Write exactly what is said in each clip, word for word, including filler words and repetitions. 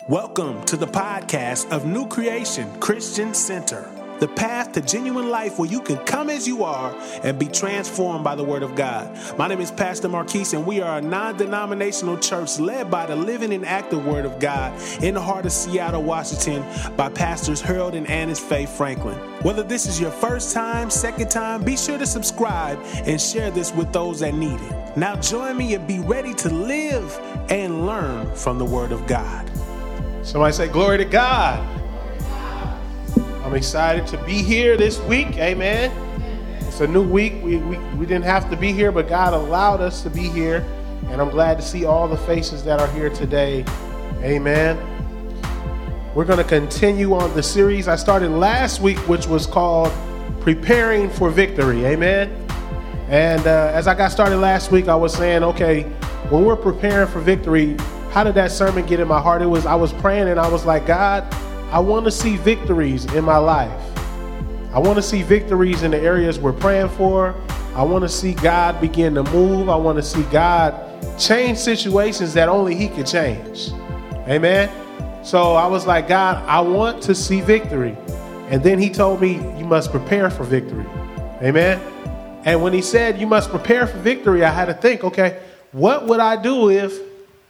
Welcome to the podcast of New Creation Christian Center, the path to genuine life where you can come as you are and be transformed by the Word of God. My name is Pastor Marquise, and we are a non-denominational church led by the living and active Word of God in the heart of Seattle, Washington, by Pastors Harold and Annis Faye Franklin. Whether this is your first time, second time, be sure to subscribe and share this with those that need it. Now join me and be ready to live and learn from the Word of God. Somebody say, glory to God. I'm excited to be here this week. Amen. It's a new week. We, we, we didn't have to be here, but God allowed us to be here. And I'm glad to see all the faces that are here today. Amen. We're going to continue on the series I started last week, which was called Preparing for Victory. Amen. And uh, as I got started last week, I was saying, okay, when we're preparing for victory, how did that sermon get in my heart? It was, I was praying and I was like, God, I want to see victories in my life. I want to see victories in the areas we're praying for. I want to see God begin to move. I want to see God change situations that only He could change. Amen. So I was like, God, I want to see victory. And then He told me, you must prepare for victory. Amen. And when He said, you must prepare for victory, I had to think, okay, what would I do if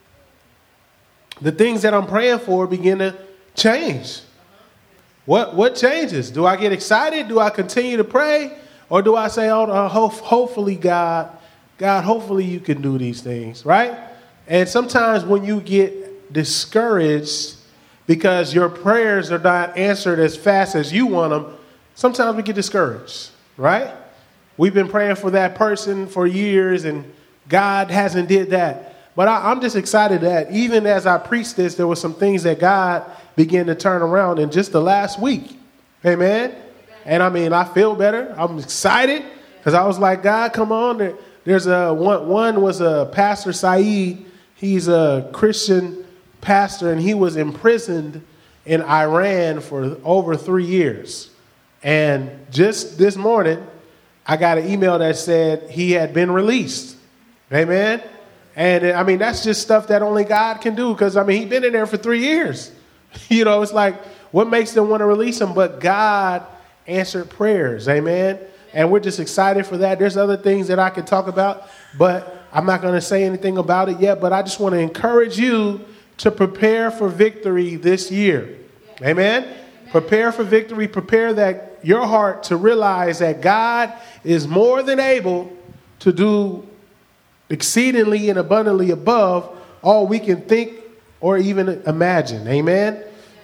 the things that I'm praying for begin to change? What what changes? Do I get excited? Do I continue to pray? Or do I say, oh, uh, ho- hopefully, God, God, hopefully you can do these things, right? And sometimes when you get discouraged because your prayers are not answered as fast as you want them, sometimes we get discouraged, right? We've been praying for that person for years and God hasn't did that. But I, I'm just excited that even as I preached this, there were some things that God began to turn around in just the last week. Amen. And I mean, I feel better. I'm excited because I was like, God, come on. There, there's a one, one was a Pastor Saeed. He's a Christian pastor, and he was imprisoned in Iran for over three years. And just this morning, I got an email that said he had been released. Amen. And I mean, that's just stuff that only God can do because, I mean, he's been in there for three years. You know, it's like, what makes them want to release him? But God answered prayers. Amen. And we're just excited for that. There's other things that I could talk about, but I'm not going to say anything about it yet. But I just want to encourage you to prepare for victory this year. Amen. Amen. Prepare for victory. Prepare that your heart to realize that God is more than able to do exceedingly and abundantly above all we can think or even imagine. Amen.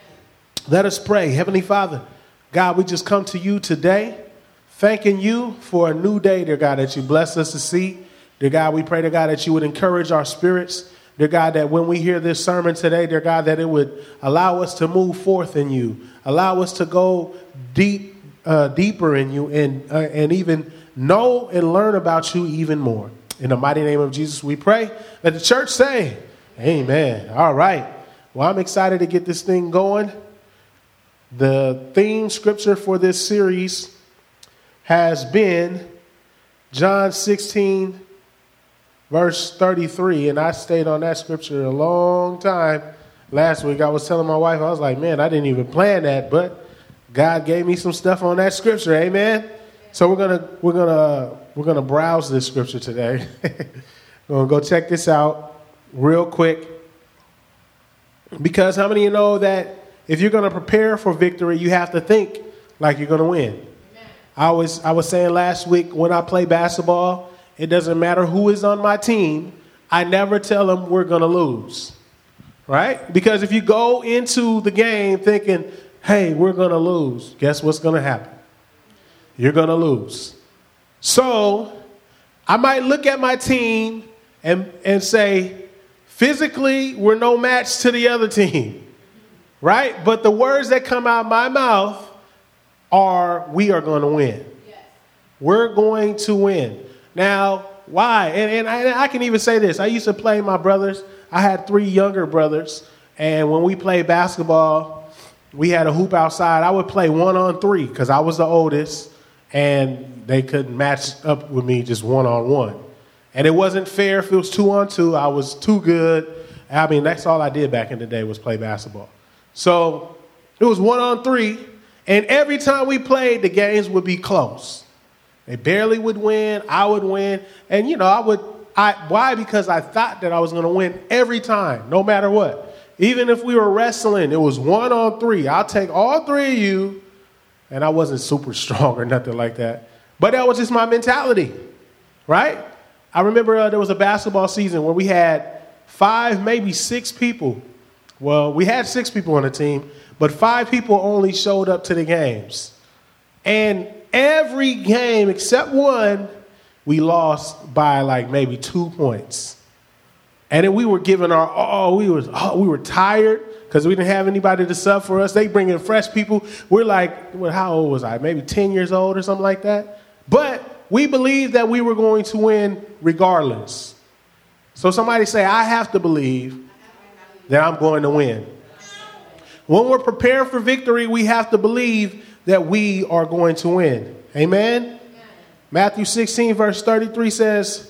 Let us pray. Heavenly Father, God, we just come to you today, thanking you for a new day, dear God, that you blessed us to see. Dear God, we pray, dear God, that you would encourage our spirits. Dear God, that when we hear this sermon today, dear God, that it would allow us to move forth in you, allow us to go deep, uh, deeper in you, and uh, and even know and learn about you even more. In the mighty name of Jesus, we pray. Let the church say, amen. All right. Well, I'm excited to get this thing going. The theme scripture for this series has been John sixteen, verse thirty-three. And I stayed on that scripture a long time. Last week, I was telling my wife, I was like, man, I didn't even plan that, but God gave me some stuff on that scripture. Amen. So we're gonna we're gonna we're gonna browse this scripture today. We're gonna go check this out real quick. Because how many of you know that if you're gonna prepare for victory, you have to think like you're gonna win? Amen. I was I was saying last week when I play basketball, it doesn't matter who is on my team. I never tell them we're gonna lose, right? Because if you go into the game thinking, hey, we're gonna lose, guess what's gonna happen? You're going to lose. So I might look at my team and, and say, physically, we're no match to the other team, right? But the words that come out of my mouth are, we are going to win. Yes. We're going to win. Now, why? And, and, I, and I can even say this. I used to play my brothers. I had three younger brothers. And when we played basketball, we had a hoop outside. I would play one on three because I was the oldest. And they couldn't match up with me just one-on-one. And it wasn't fair if it was two-on-two. I was too good. I mean, that's all I did back in the day was play basketball. So it was one on three, and every time we played, the games would be close. They barely would win. I would win. And, you know, I would, I why? Because I thought that I was going to win every time, no matter what. Even if we were wrestling, it was one on three. I'll take all three of you. And I wasn't super strong or nothing like that. But that was just my mentality, right? I remember uh, there was a basketball season where we had five, maybe six people. Well, we had six people on the team, but five people only showed up to the games. And every game except one, we lost by like maybe two points. And then we were giving our all. We was oh, we were tired because we didn't have anybody to sub for us. They bring in fresh people. We're like, well, how old was I? Maybe ten years old or something like that. But we believed that we were going to win regardless. So somebody say, I have to believe that I'm going to win. When we're preparing for victory, we have to believe that we are going to win. Amen? Amen. Matthew sixteen, verse thirty-three says,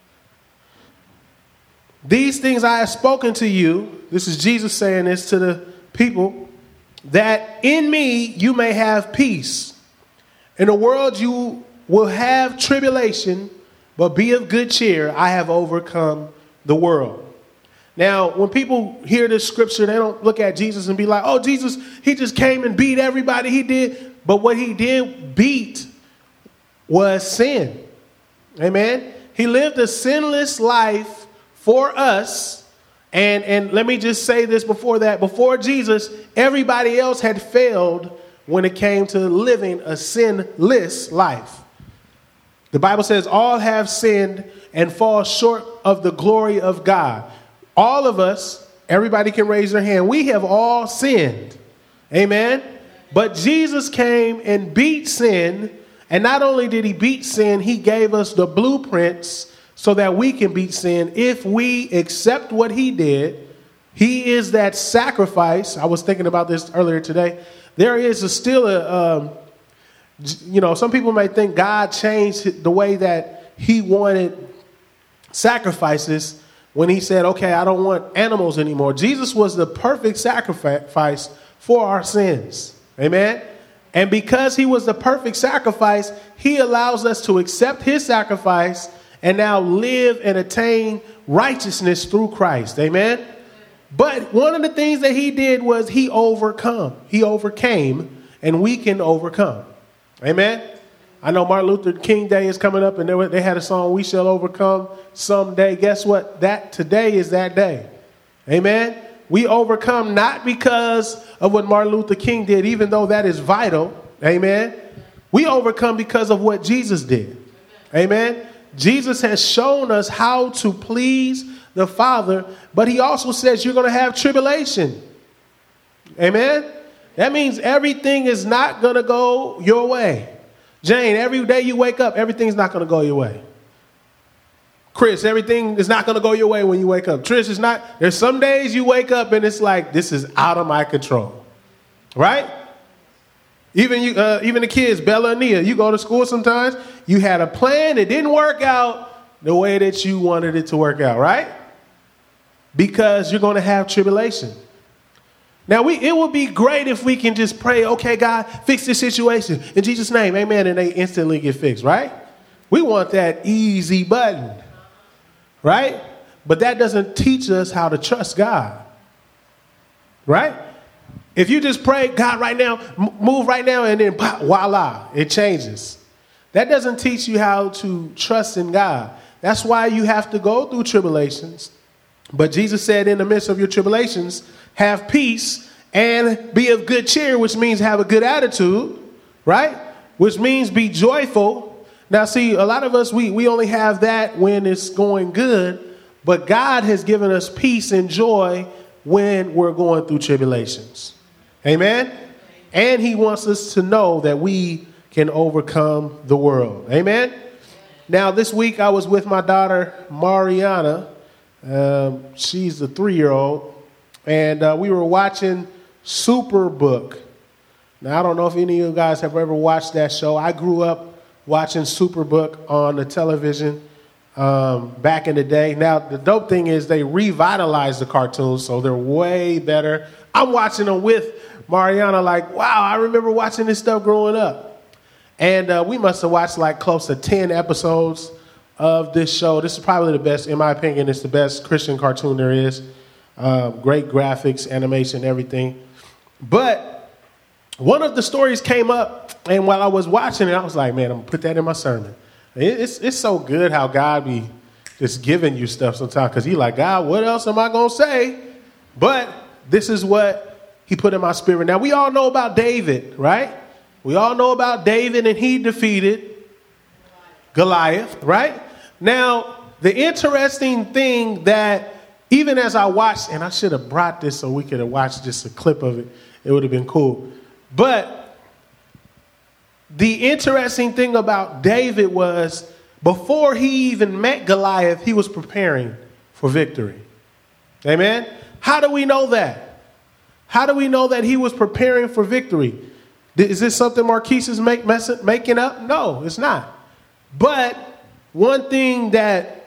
these things I have spoken to you, this is Jesus saying this to the people, that in me you may have peace. In the world you will have tribulation, but be of good cheer. I have overcome the world. Now, when people hear this scripture, they don't look at Jesus and be like, oh, Jesus, he just came and beat everybody he did. But what he did beat was sin. Amen. He lived a sinless life for us, and, and let me just say this before that. Before Jesus, everybody else had failed when it came to living a sinless life. The Bible says all have sinned and fall short of the glory of God. All of us, everybody can raise their hand. We have all sinned. Amen. But Jesus came and beat sin. And not only did he beat sin, he gave us the blueprints so that we can beat sin if we accept what he did. He is that sacrifice. I was thinking about this earlier today. There is a still a, um, you know, some people may think God changed the way that he wanted sacrifices when he said, okay, I don't want animals anymore. Jesus was the perfect sacrifice for our sins. Amen. And because he was the perfect sacrifice, he allows us to accept his sacrifice and now live and attain righteousness through Christ. Amen. But one of the things that he did was he overcome. He overcame, and we can overcome. Amen. I know Martin Luther King Day is coming up, and they, were, they had a song, We Shall Overcome Someday. Guess what? That today is that day. Amen. We overcome not because of what Martin Luther King did, even though that is vital. Amen. We overcome because of what Jesus did. Amen. Jesus has shown us how to please the Father, but he also says you're going to have tribulation. Amen. That means everything is not going to go your way. Jane, every day you wake up, everything's not going to go your way. Chris, everything is not going to go your way when you wake up. Trish, is not. There's some days you wake up and it's like, this is out of my control. Right? Even you, uh, even the kids, Bella and Nia, you go to school sometimes, you had a plan, it didn't work out the way that you wanted it to work out, right? Because you're going to have tribulation. Now, we it would be great if we can just pray, okay, God, fix this situation in Jesus' name, amen, and they instantly get fixed, right? We want that easy button, right? But that doesn't teach us how to trust God, right? If you just pray, God, right now, move right now, and then voila, it changes. That doesn't teach you how to trust in God. That's why you have to go through tribulations. But Jesus said in the midst of your tribulations, have peace and be of good cheer, which means have a good attitude, right? Which means be joyful. Now, see, a lot of us, we, we only have that when it's going good. But God has given us peace and joy when we're going through tribulations. Amen. And he wants us to know that we can overcome the world. Amen. Now, this week I was with my daughter, Mariana. Um, she's a three-year-old. And uh, we were watching Superbook. Now, I don't know if any of you guys have ever watched that show. I grew up watching Superbook on the television. um, back in the day. Now, the dope thing is they revitalized the cartoons, so they're way better. I'm watching them with Mariana like, wow, I remember watching this stuff growing up. And uh, we must have watched like close to ten episodes of this show. This is probably the best, in my opinion, it's the best Christian cartoon there is. Uh, great graphics, animation, everything. But one of the stories came up, and while I was watching it, I was like, man, I'm going to put that in my sermon. It's it's so good how God be just giving you stuff sometimes, because he like, God, what else am I going to say? But this is what he put in my spirit. Now, we all know about David, right? We all know about David, and he defeated Goliath, right? Now, the interesting thing that even as I watched, and I should have brought this so we could have watched just a clip of it, it would have been cool. But the interesting thing about David was before he even met Goliath, he was preparing for victory. Amen? How do we know that? How do we know that he was preparing for victory? Is this something Marquise is make, mess, making up? No, it's not. But one thing that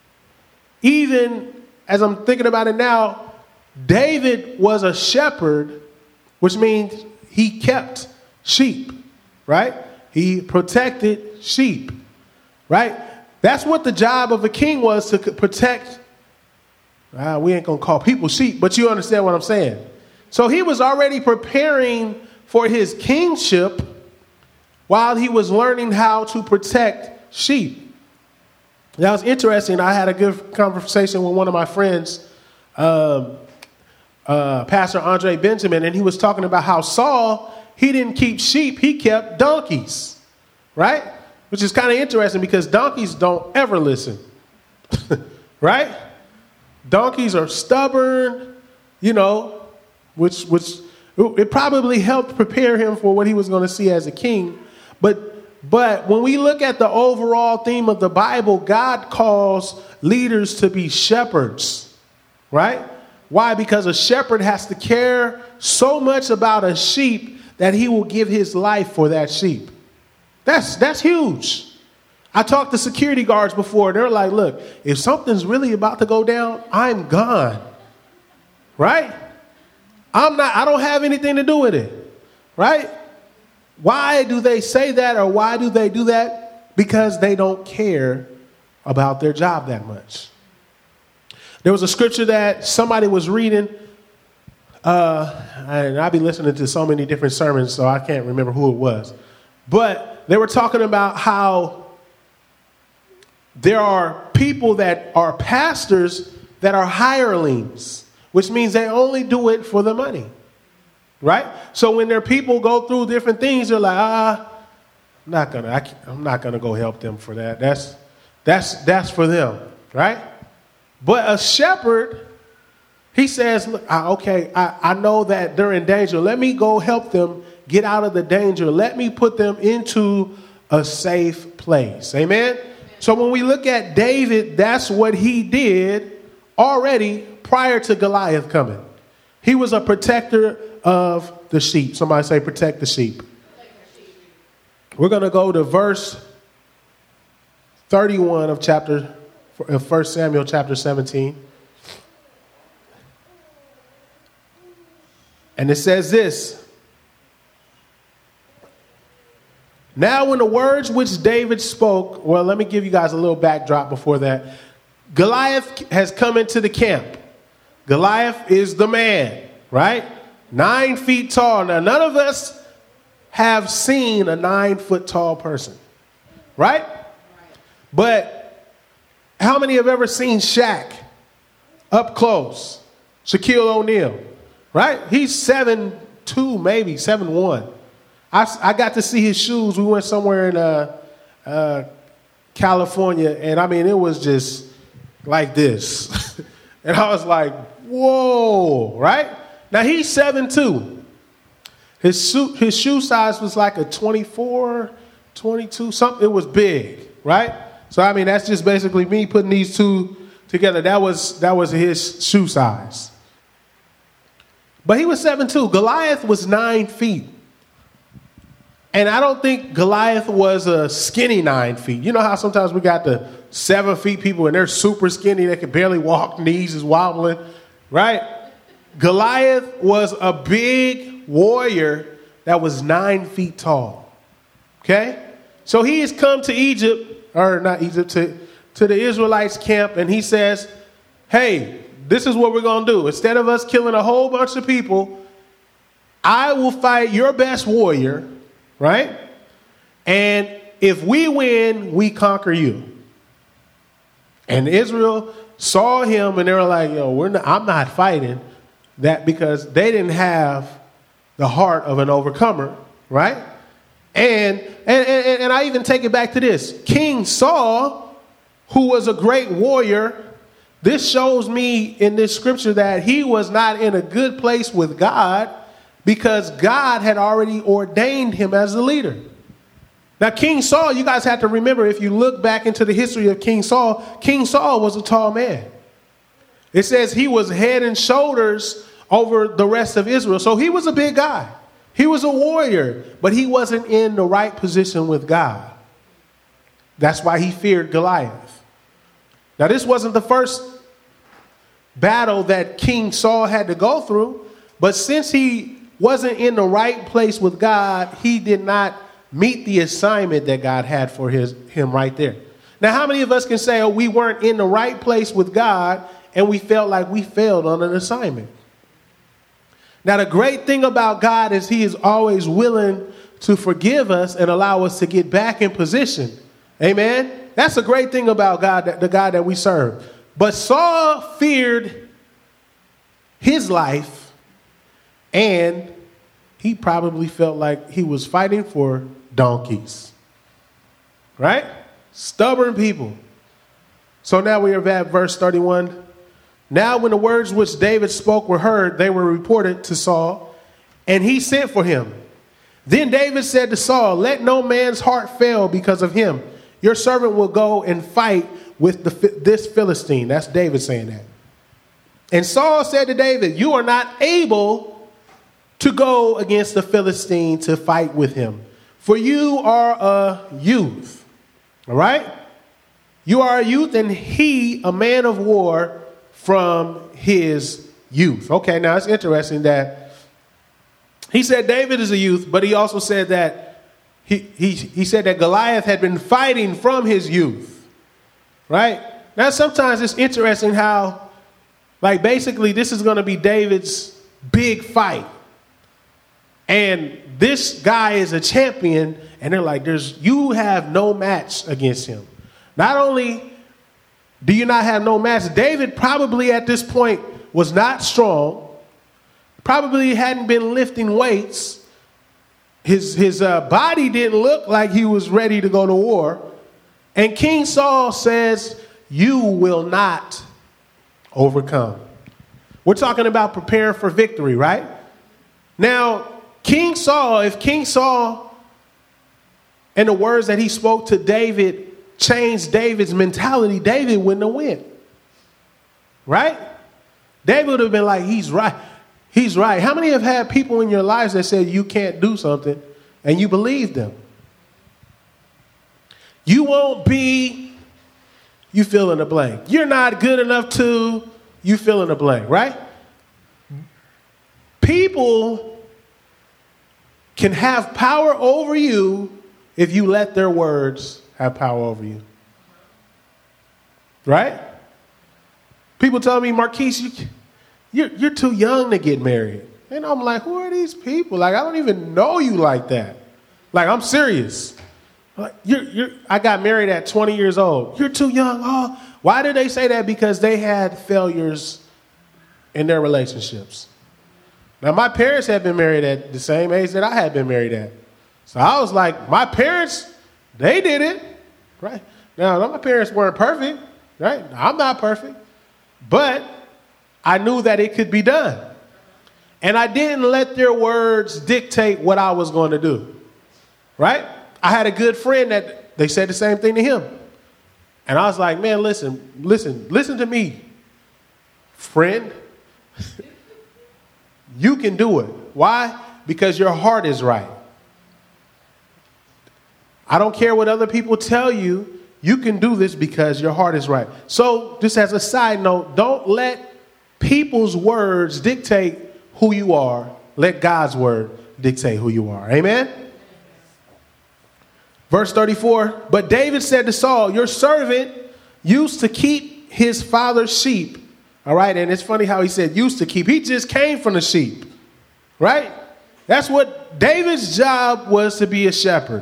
even as I'm thinking about it now, David was a shepherd, which means he kept sheep, right? He protected sheep, right? That's what the job of a king was, to protect. Uh, we ain't going to call people sheep, but you understand what I'm saying. So he was already preparing for his kingship while he was learning how to protect sheep. That was interesting. I had a good conversation with one of my friends, um, uh, Pastor Andre Benjamin, and he was talking about how Saul, he didn't keep sheep, he kept donkeys, right? Which is kind of interesting because donkeys don't ever listen, right? Donkeys are stubborn, you know, which which it probably helped prepare him for what he was going to see as a king. But But when we look at the overall theme of the Bible, God calls leaders to be shepherds, right? Why? Because a shepherd has to care so much about a sheep that he will give his life for that sheep. That's that's huge. I talked to security guards before. They're like, look, if something's really about to go down, I'm gone, right? I'm not, I don't have anything to do with it, right? Why do they say that, or why do they do that? Because they don't care about their job that much. There was a scripture that somebody was reading, uh, and I've been listening to so many different sermons, so I can't remember who it was. But they were talking about how there are people that are pastors that are hirelings, which means they only do it for the money. Right? So when their people go through different things, they're like, ah, I'm not gonna, I I'm not gonna go help them for that. That's that's that's for them, right? But a shepherd, he says, look, I, okay, I, I know that they're in danger. Let me go help them get out of the danger. Let me put them into a safe place. Amen? So when we look at David, that's what he did already prior to Goliath coming. He was a protector of the sheep. Somebody say, protect the sheep. We're going to go to verse thirty-one of chapter of First Samuel chapter seventeen. And it says this. Now when the words which David spoke, well, let me give you guys a little backdrop before that. Goliath has come into the camp. Goliath is the man, right? Nine feet tall. Now, none of us have seen a nine foot tall person, right? But how many have ever seen Shaq up close? Shaquille O'Neal, right? He's seven two, maybe seven one. I, I got to see his shoes. We went somewhere in uh, uh, California, and I mean, it was just like this. And I was like, whoa, right? Now, he's seven two. His, suit, his shoe size was like a twenty-four, twenty-two, something. It was big, right? So, I mean, that's just basically me putting these two together. That was, that was his shoe size. But he was seven two. Goliath was nine feet. And I don't think Goliath was a skinny nine feet. You know how sometimes we got the seven feet people and they're super skinny. They can barely walk, knees is wobbling, right? Goliath was a big warrior that was nine feet tall. Okay? So he has come to Egypt, or not Egypt, to, to the Israelites' camp, and he says, hey, this is what we're going to do. Instead of us killing a whole bunch of people, I will fight your best warrior, right? And if we win, we conquer you. And Israel saw him, and they were like, yo, we're not, I'm not fighting that, because they didn't have the heart of an overcomer, right? And, and, and, and I even take it back to this. King Saul, who was a great warrior, this shows me in this scripture that he was not in a good place with God, because God had already ordained him as a leader. Now, King Saul, you guys have to remember, if you look back into the history of King Saul, King Saul was a tall man. It says he was head and shoulders over the rest of Israel. So he was a big guy. He was a warrior, but he wasn't in the right position with God. That's why he feared Goliath. Now, this wasn't the first battle that King Saul had to go through, but since he wasn't in the right place with God, he did not meet the assignment that God had for his him right there. Now, how many of us can say, oh, we weren't in the right place with God and we felt like we failed on an assignment? Now, the great thing about God is he is always willing to forgive us and allow us to get back in position. Amen? That's a great thing about God, the God that we serve. But Saul feared his life, and he probably felt like he was fighting for donkeys. Right? Stubborn people. So now we are at verse thirty-one. Now when the words which David spoke were heard, they were reported to Saul, and he sent for him. Then David said to Saul, let no man's heart fail because of him. Your servant will go and fight with the, this Philistine. That's David saying that. And Saul said to David, you are not able to go against the Philistine to fight with him, for you are a youth. All right? You are a youth, and he a man of war from his youth. Okay, now it's interesting that he said David is a youth, but he also said that he, he, he said that Goliath had been fighting from his youth. Right? Now, sometimes it's interesting how, like, basically this is going to be David's big fight. And this guy is a champion, and they're like, "There's you have no match against him." Not only do you not have no match, David probably at this point was not strong, probably hadn't been lifting weights. His, his uh, body didn't look like he was ready to go to war. And King Saul says, you will not overcome. We're talking about preparing for victory, right? Now, King Saul, if King Saul and the words that he spoke to David changed David's mentality, David wouldn't have won. Right? David would have been like, he's right. He's right. How many have had people in your lives that said you can't do something and you believe them? You won't be, you fill in the blank. You're not good enough to, you fill in the blank, right? People can have power over you if you let their words have power over you. Right? People tell me, Marquise, you, you're, you're too young to get married. And I'm like, who are these people? Like, I don't even know you like that. Like, I'm serious. Like, you're, you're, I got married at twenty years old. You're too young. Oh, why did they say that? Because they had failures in their relationships. Now, my parents had been married at the same age that I had been married at. So I was like, my parents, they did it. Right? Now, my parents weren't perfect. Right? I'm not perfect. But I knew that it could be done. And I didn't let their words dictate what I was going to do. Right? I had a good friend that they said the same thing to him. And I was like, man, listen, listen, listen to me, friend. You can do it. Why? Because your heart is right. I don't care what other people tell you. You can do this because your heart is right. So just as a side note, don't let people's words dictate who you are. Let God's word dictate who you are. Amen. Verse thirty-four, but David said to Saul, your servant used to keep his father's sheep. All right. And it's funny how he said used to keep. He just came from the sheep. Right. That's what David's job was, to be a shepherd.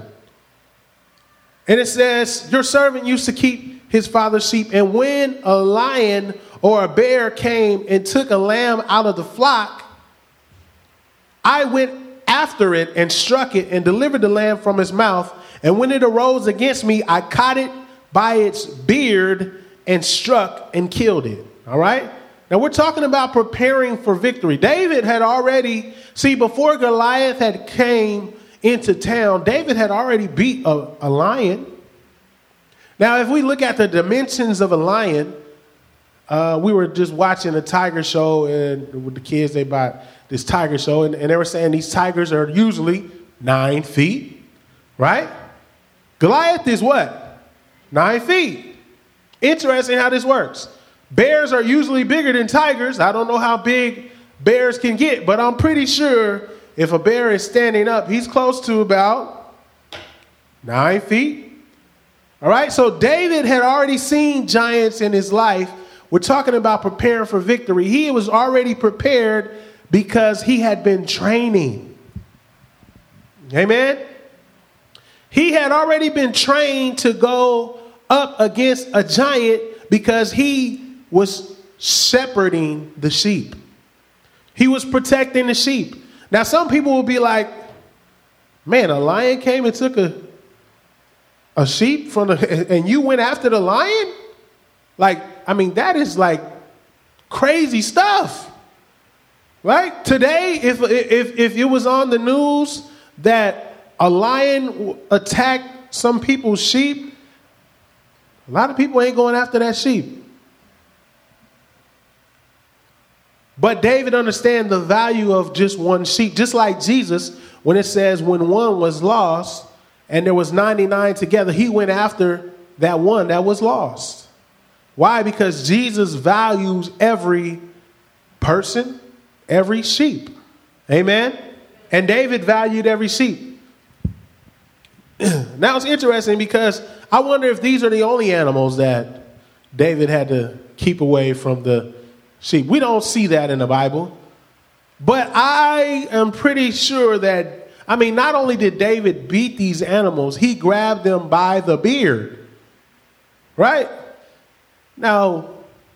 And it says your servant used to keep his father's sheep. And when a lion or a bear came and took a lamb out of the flock, I went after it and struck it and delivered the lamb from his mouth. And when it arose against me, I caught it by its beard and struck and killed it. All right. Now we're talking about preparing for victory. David had already, see, before Goliath had came into town, David had already beat a, a lion. Now, if we look at the dimensions of a lion, uh, we were just watching a tiger show, and with the kids, they bought this tiger show, and, and they were saying these tigers are usually nine feet, right? Goliath is what? Nine feet. Interesting how this works. Bears are usually bigger than tigers. I don't know how big bears can get, but I'm pretty sure if a bear is standing up, he's close to about nine feet. All right, so David had already seen giants in his life. We're talking about preparing for victory. He was already prepared because he had been training. Amen. He had already been trained to go up against a giant because he was shepherding the sheep. He was protecting the sheep. Now, some people will be like, man, a lion came and took a, a sheep from the, and you went after the lion? Like, I mean, that is like crazy stuff. Right? Today, if, if, if it was on the news that a lion attacked some people's sheep, a lot of people ain't going after that sheep. But David understands the value of just one sheep. Just like Jesus, when it says when one was lost and there was ninety-nine together, he went after that one that was lost. Why? Because Jesus values every person, every sheep. Amen? And David valued every sheep. Now it's interesting because I wonder if these are the only animals that David had to keep away from the sheep. We don't see that in the Bible. But I am pretty sure that, I mean, not only did David beat these animals, he grabbed them by the beard. Right? Now,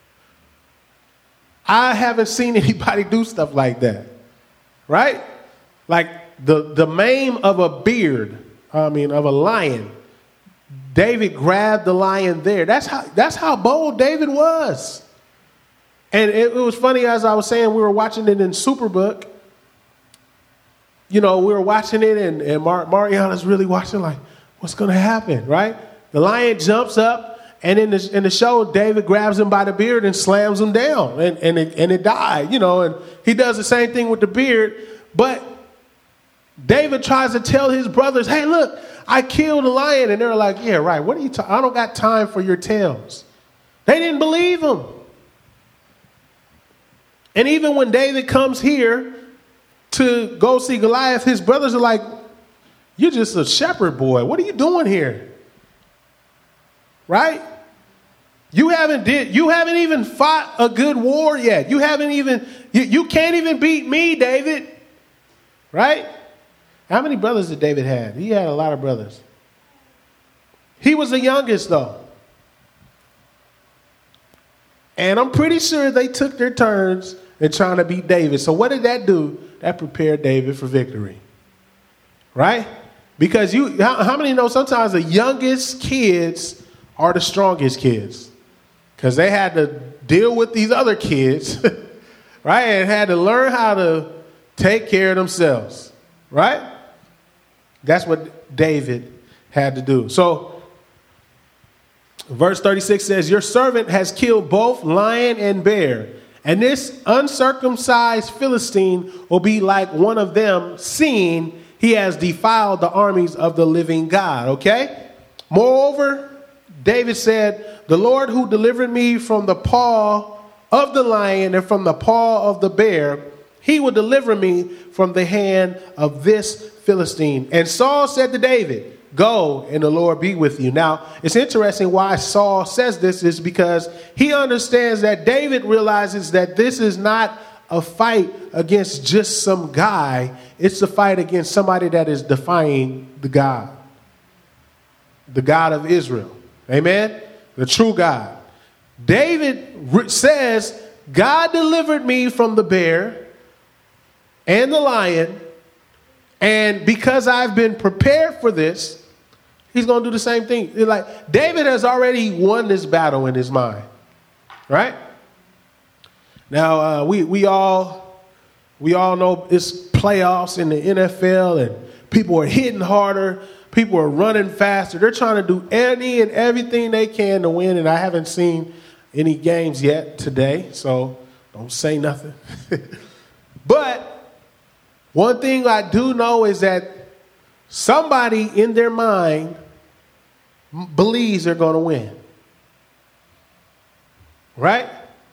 I haven't seen anybody do stuff like that. Right? Like the, the maim of a beard, I mean, of a lion. David grabbed the lion there. That's how, that's how bold David was. And it, it was funny, as I was saying, we were watching it in Superbook. You know, we were watching it, and, and Mar- Mariana's really watching, like, what's going to happen, right? The lion jumps up, and in the, in the show, David grabs him by the beard and slams him down, and, and, it, and it died, you know, and he does the same thing with the beard. But David tries to tell his brothers, hey, look, I killed a lion. And they're like, yeah, right. What are you talking? I don't got time for your tales. They didn't believe him. And even when David comes here to go see Goliath, his brothers are like, you're just a shepherd boy. What are you doing here? Right? You haven't did you haven't even fought a good war yet. You haven't even you, you can't even beat me, David. Right? How many brothers did David have? He had a lot of brothers. He was the youngest, though. And I'm pretty sure they took their turns in trying to beat David. So what did that do? That prepared David for victory. Right? Because you, how, how many know sometimes the youngest kids are the strongest kids? Because they had to deal with these other kids, right? And had to learn how to take care of themselves, right? That's what David had to do. So verse thirty-six says, your servant has killed both lion and bear, and this uncircumcised Philistine will be like one of them, seeing he has defiled the armies of the living God. Okay? Moreover, David said, the Lord who delivered me from the paw of the lion and from the paw of the bear, he will deliver me from the hand of this Philistine. And Saul said to David, go, and the Lord be with you. Now, it's interesting why Saul says this is because he understands that David realizes that this is not a fight against just some guy. It's a fight against somebody that is defying the God, the God of Israel. Amen? The true God. David says, God delivered me from the bear and the lion, and because I've been prepared for this, he's going to do the same thing. Like David has already won this battle in his mind, right? Now uh, we we all we all know it's playoffs in the N F L, and people are hitting harder, people are running faster. They're trying to do any and everything they can to win, and I haven't seen any games yet today, so don't say nothing. But one thing I do know is that somebody in their mind believes they're going to win. Right?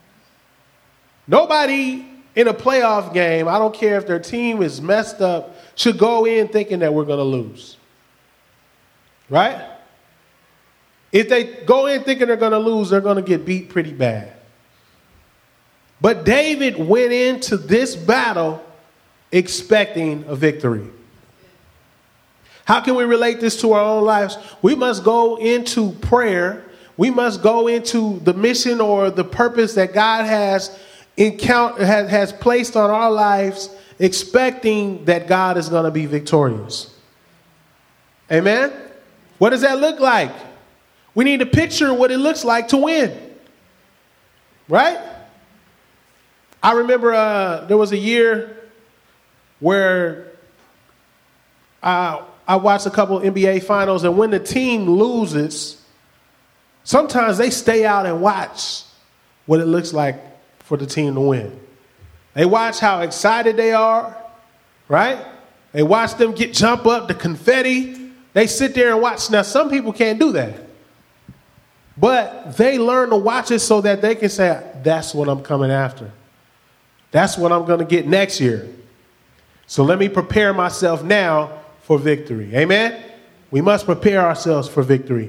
Nobody in a playoff game, I don't care if their team is messed up, should go in thinking that we're going to lose. Right? If they go in thinking they're going to lose, they're going to get beat pretty bad. But David went into this battle expecting a victory. How can we relate this to our own lives? We must go into prayer. We must go into the mission or the purpose that God has encounter, has, has placed on our lives, expecting that God is going to be victorious. Amen? What does that look like? We need to picture what it looks like to win. Right? I remember uh, there was a year where I, I watched a couple N B A finals, and when the team loses, sometimes they stay out and watch what it looks like for the team to win. They watch how excited they are, right? They watch them get jump up, the confetti. They sit there and watch. Now, some people can't do that. But they learn to watch it so that they can say, that's what I'm coming after. That's what I'm going to get next year. So let me prepare myself now for victory. Amen? We must prepare ourselves for victory.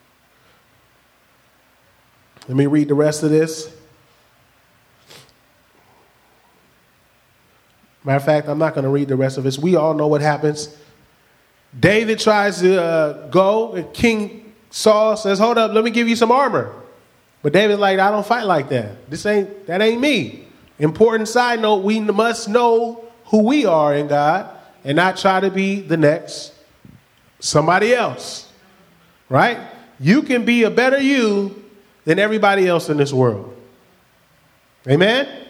Let me read the rest of this. Matter of fact, I'm not going to read the rest of this. We all know what happens. David tries to uh, go, and King Saul says, hold up, let me give you some armor. But David's like, I don't fight like that. This ain't, that ain't me. Important side note, we must know who we are in God and not try to be the next somebody else, right? You can be a better you than everybody else in this world. Amen? Amen.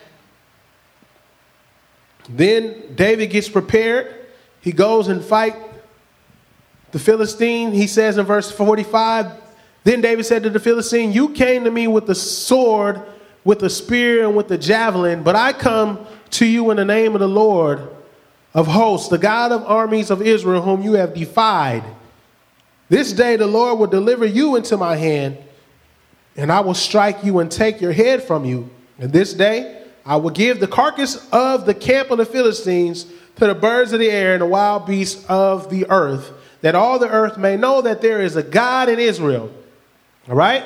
Then David gets prepared. He goes and fight the Philistine. He says in verse forty-five, then David said to the Philistine, you came to me with the sword, with the spear, and with the javelin, but I come to you in the name of the Lord of hosts, the God of armies of Israel, whom you have defied. This day the Lord will deliver you into my hand, and I will strike you and take your head from you. And this day I will give the carcass of the camp of the Philistines to the birds of the air and the wild beasts of the earth, that all the earth may know that there is a God in Israel. All right?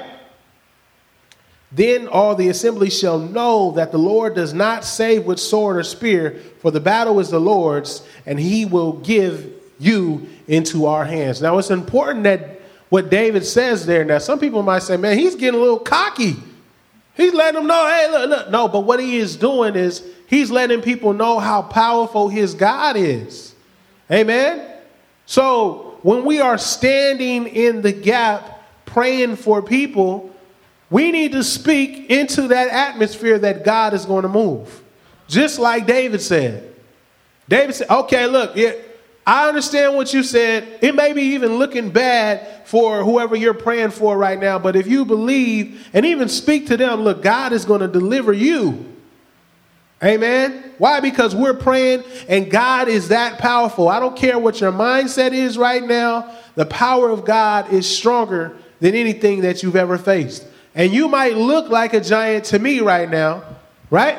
Then all the assembly shall know that the Lord does not save with sword or spear, for the battle is the Lord's, and he will give you into our hands. Now, it's important that what David says there. Now, some people might say, man, he's getting a little cocky. He's letting them know, hey, look, look. No, but what he is doing is he's letting people know how powerful his God is. Amen? So when we are standing in the gap, praying for people, we need to speak into that atmosphere that God is going to move. Just like David said. David said, okay, look, yeah, I understand what you said. It may be even looking bad for whoever you're praying for right now. But if you believe and even speak to them, look, God is going to deliver you. Amen. Why? Because we're praying and God is that powerful. I don't care what your mindset is right now. The power of God is stronger than anything that you've ever faced. And you might look like a giant to me right now, right?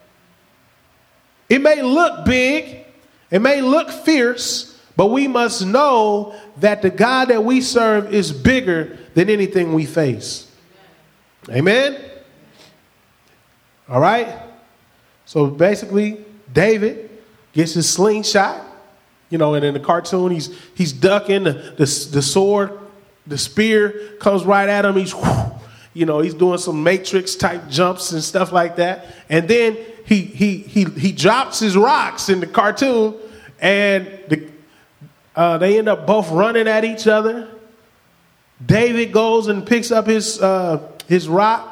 It may look big. It may look fierce, but we must know that the God that we serve is bigger than anything we face. Amen. All right. So basically, David gets his slingshot, you know, and in the cartoon, he's he's ducking the, the, the sword, the spear comes right at him. He's, you know, he's doing some Matrix type jumps and stuff like that. And then he he he he drops his rocks in the cartoon, and the, uh, they end up both running at each other. David goes and picks up his uh, his rock.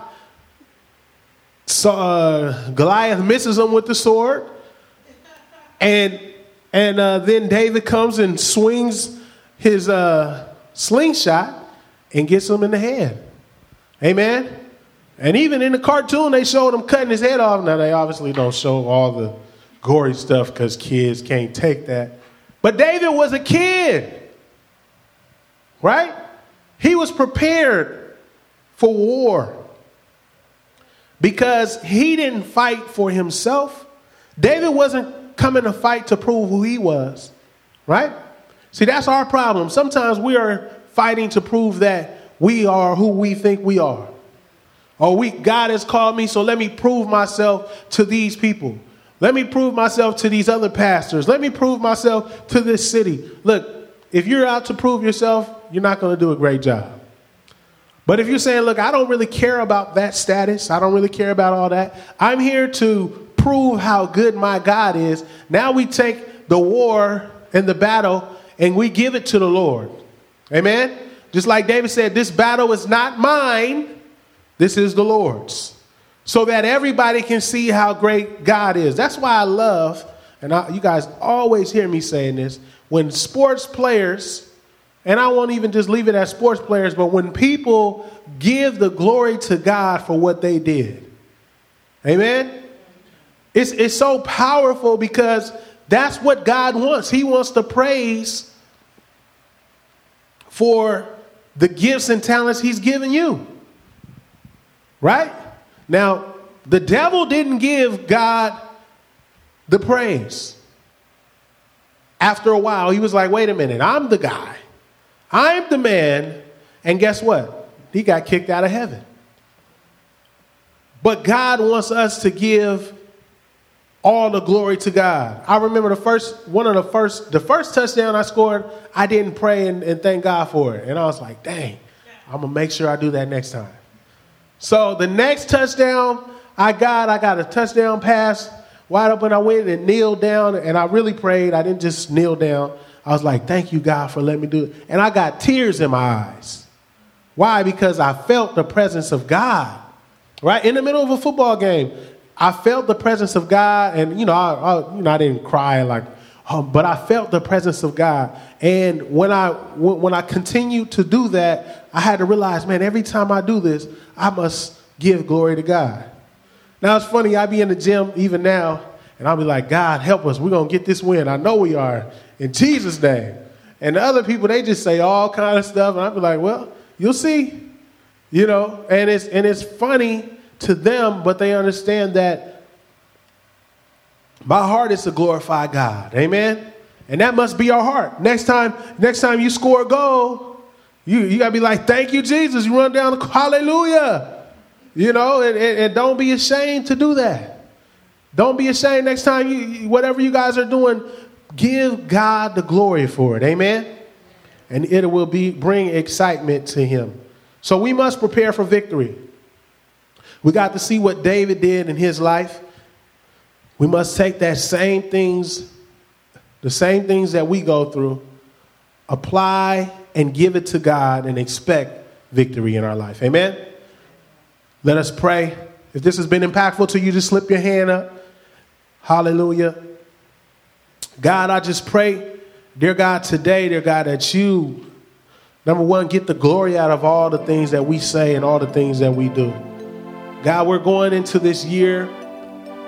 So uh, Goliath misses him with the sword, and and uh, then David comes and swings his uh, slingshot and gets him in the head. Amen. And even in the cartoon, they showed him cutting his head off. Now they obviously don't show all the gory stuff because kids can't take that. But David was a kid, right? He was prepared for war. Because he didn't fight for himself. David wasn't coming to fight to prove who he was, right? See, that's our problem. Sometimes we are fighting to prove that we are who we think we are. Or we, God has called me, so let me prove myself to these people. Let me prove myself to these other pastors. Let me prove myself to this city. Look, if you're out to prove yourself, you're not going to do a great job. But if you're saying, look, I don't really care about that status. I don't really care about all that. I'm here to prove how good my God is. Now we take the war and the battle and we give it to the Lord. Amen. Just like David said, this battle is not mine. This is the Lord's. So that everybody can see how great God is. That's why I love, and I, you guys always hear me saying this, when sports players, and I won't even just leave it as sports players, but when people give the glory to God for what they did. Amen? It's, it's so powerful because that's what God wants. He wants the praise for the gifts and talents he's given you. Right? Now, the devil didn't give God the praise. After a while, he was like, wait a minute, I'm the guy. I'm the man, and guess what? He got kicked out of heaven. But God wants us to give all the glory to God. I remember the first, one of the first, the first touchdown I scored, I didn't pray and, and thank God for it. And I was like, dang, I'm going to make sure I do that next time. So the next touchdown I got, I got a touchdown pass, wide open. I went and kneeled down, and I really prayed. I didn't just kneel down. I was like, thank you, God, for letting me do it. And I got tears in my eyes. Why? Because I felt the presence of God, right? In the middle of a football game, I felt the presence of God. And, you know, I, I, you know, I didn't cry like, oh, but I felt the presence of God. And when I, when I continued to do that, I had to realize, man, every time I do this, I must give glory to God. Now, it's funny. I be in the gym even now, and I'll be like, God, help us. We're going to get this win. I know we are. In Jesus' name. And the other people, they just say all kind of stuff. And I'll be like, well, you'll see. You know, and it's and it's funny to them, but they understand that my heart is to glorify God. Amen. And that must be our heart. Next time, next time you score a goal, you, you got to be like, thank you, Jesus. You run down the hallelujah. You know, and, and, and don't be ashamed to do that. Don't be ashamed next time, you whatever you guys are doing, give God the glory for it. Amen. And it will be bring excitement to him. So we must prepare for victory. We got to see what David did in his life. We must take that same things, the same things that we go through, apply and give it to God and expect victory in our life. Amen. Let us pray. If this has been impactful to you, just slip your hand up. Hallelujah. God, I just pray, dear God, today, dear God, that you, number one, get the glory out of all the things that we say and all the things that we do. God, we're going into this year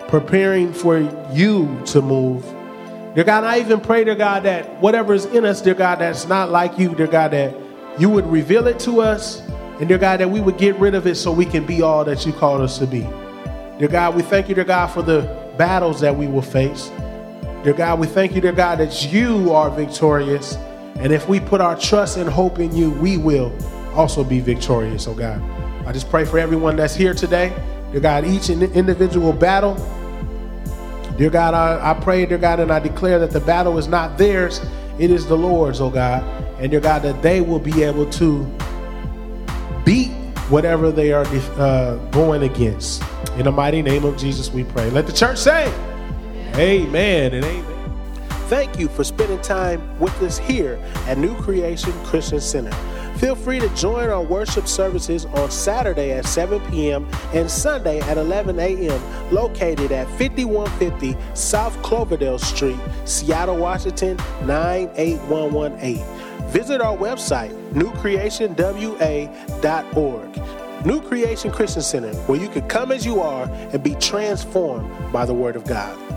preparing for you to move. Dear God, I even pray, dear God, that whatever is in us, dear God, that's not like you, dear God, that you would reveal it to us, and dear God, that we would get rid of it so we can be all that you called us to be. Dear God, we thank you, dear God, for the battles that we will face. Dear God, we thank you, dear God, that you are victorious, and if we put our trust and hope in you, we will also be victorious, oh God. I just pray for everyone that's here today. Dear God, each individual battle, dear God, I, I pray, dear God, and I declare that the battle is not theirs, it is the Lord's, oh God. And dear God, that they will be able to beat whatever they are uh, going against. In the mighty name of Jesus, we pray. Let the church say, amen and amen. Thank you for spending time with us here at New Creation Christian Center. Feel free to join our worship services on Saturday at seven p.m. and Sunday at eleven a.m. located at fifty-one fifty South Cloverdale Street, Seattle, Washington, nine eight one one eight. Visit our website, new creation w a dot org. New Creation Christian Center, where you can come as you are and be transformed by the Word of God.